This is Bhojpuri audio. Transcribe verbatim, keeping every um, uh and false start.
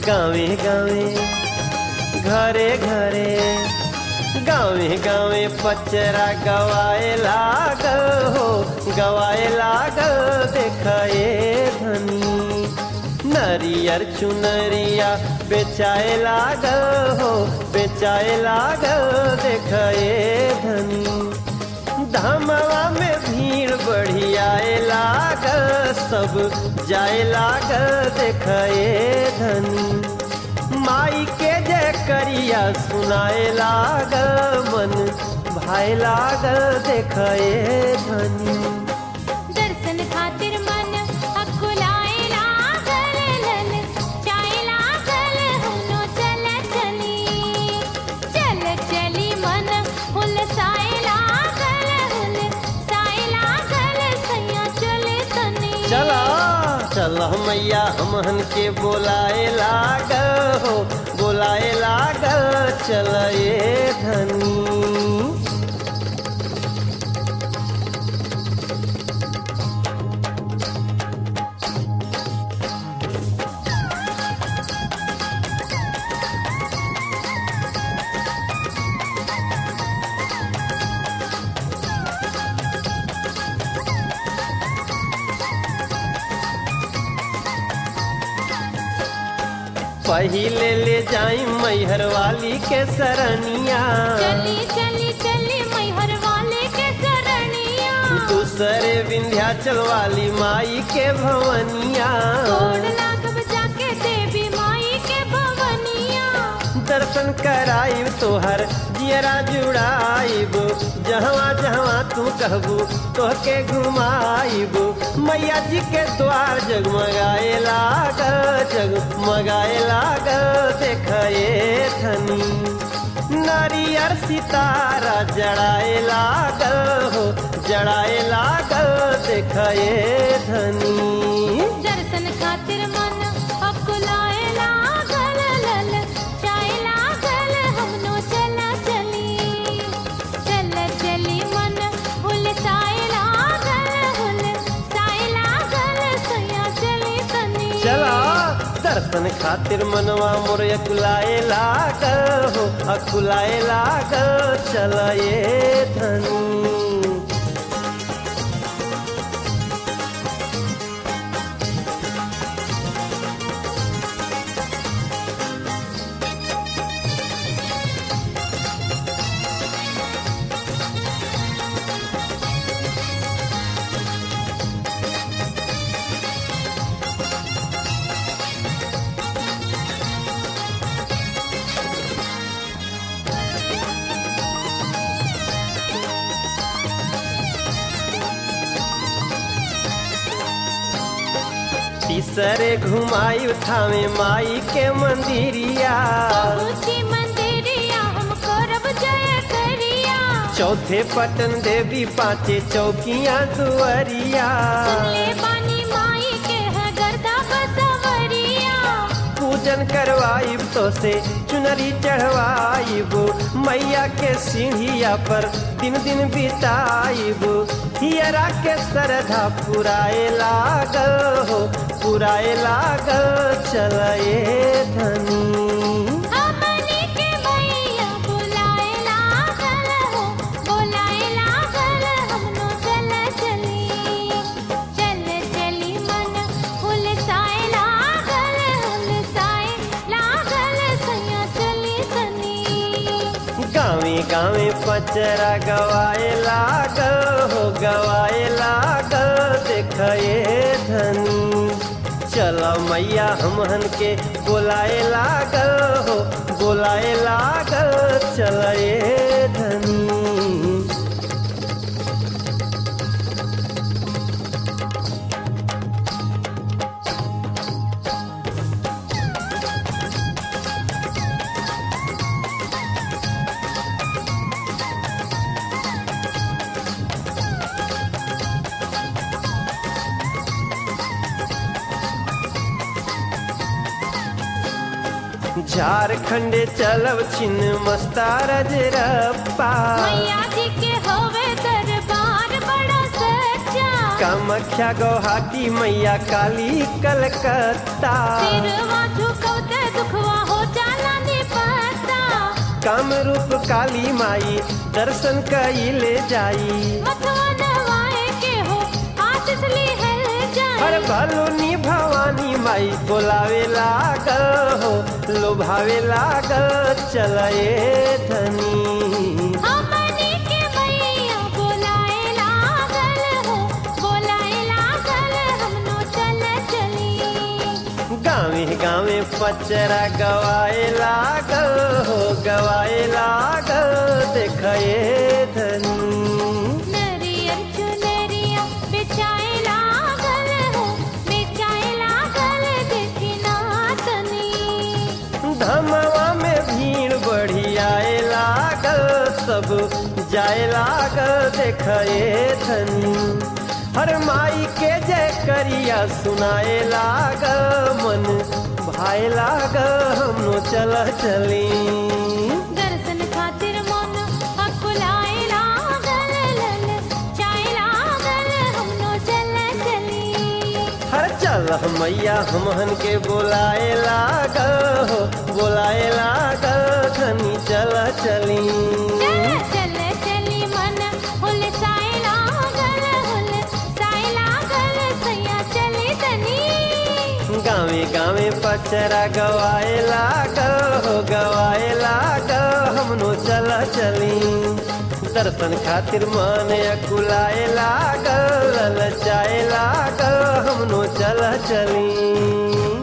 गावे गावे घरे घरे गावे गावे पचरा गवाए लागल हो गवाए लागल देखाए धनी नरियर चुनरिया बेचाए लागल हो बेचाए लागल देखाए धनी धामवा में भीड़ बढ़ियाए लागल सब जाए लागल देखाए धनी माई के जय करिया सुनाए लागल मन भाई लागल देखाए धनी दर्शन खातिर मन अकुलाए लागल लन चाहे लागल हुनो चल चली चल चली मन हुलसाए लागल हुलसाए लागल सैया चले तनी चला चला मैया हमहन के बोलाए लागल हो बोलाए लागल चलाए धनी पहिले ले जाई मैहर वाली के सरनिया चली चली चली मैहर वाले के सरनिया दूसरे विंध्याचल वाली माई के भवनिया तोड़ लागब जाके देवी माई के भवनिया दर्शन कराइब तोहर जियरा जुड़ाइब जहवा जहवा तू कहबू तोहके घुमाइब मैया जी के द्वार जगमगाए लागल जगमगाए लागल देखाए धनी नारियर सितारा जड़ाए लागल हो जड़ाए लागल देखाए धनी दर्शन खातिर मन अकुलाए लागल लल चाहे लागल हमनो चला चली चल चली मन हुलसाए लागल हुलसाए लागल सैया चली तनी चला दर्शन खातिर मनवा मोर अकुलाए लागल हो अकुलाए लागल चलाए धनी तीसरे घुमाई थावे माई के मंदिरिया ऊंची मंदिरिया हम करब जय करिया चौथे पटन देवी पांचे चौकियां दुआरिया सुनले बानी माई के है गर्दा बसवरिया पूजन करवाइब तो से चुनरी चढ़वाइब मैया के सीढ़िया पर दिन दिन बिताइब हियरा के सरधा पुराए लागल हो पुराए लागल चलाए धनी हमनी के मैया बुलाए लागल हो बुलाए लागल हमनो चल चली चल चली मन हुलसाए लागल हुलसाए लागल सैया चली तनी गावे गावे पचरा गवाए लागल हो गवाए लागल देखाए धनी चला मैया हमहन के बोलाए लागल हो बोलाए लागल चलाए धनी झारखंड चलब छिन्न मस्तार जरप्पा मैया जी के होवे दरबार बड़ा सच्चा कामाख्या गुवाहाटी मैया काली कलकत्ता सिरवा झुकौते दुखवा हो जाला निपटा कामरूप काली माई दर्शन कइले जाई मथवा नवाए के हो आशीष ली है जाई हर भलुनी भवानी माई बोलावे लागल हो लोभावे लागल चलए धनी हमनी के मैया बोलाए लागल हो बोलाए लागल हमनो चल चली गावे गावे पचरा गवाए लागल हो गवाए लागल देखए धनी नरियर चुनरिया बेचाए लागल हो बेचाए लागल देखी ना तनी धमवा में भीड़ बढ़ी आए लागल सब जाए लागल देखए धनी हर माई के जय करिया सुनाए लागल मन भाए लागल हमनो चल चली दर्शन खातिर मन अकुलाए लागल लल चाहे लागल हमनो चल चली हर चल मैया हमहन के बोलाए लागल हो बोलाए लागल धनी चल चली चल चल चली मन हुल साए लागल हुल साए लागल सैया चली तनी गावे गावे पचरा गवाए लागल हो गवाए लागल हमनो चल चली दर्शन खातिर मन अकुलाए लागल ललचाए लागल हमनो चल चली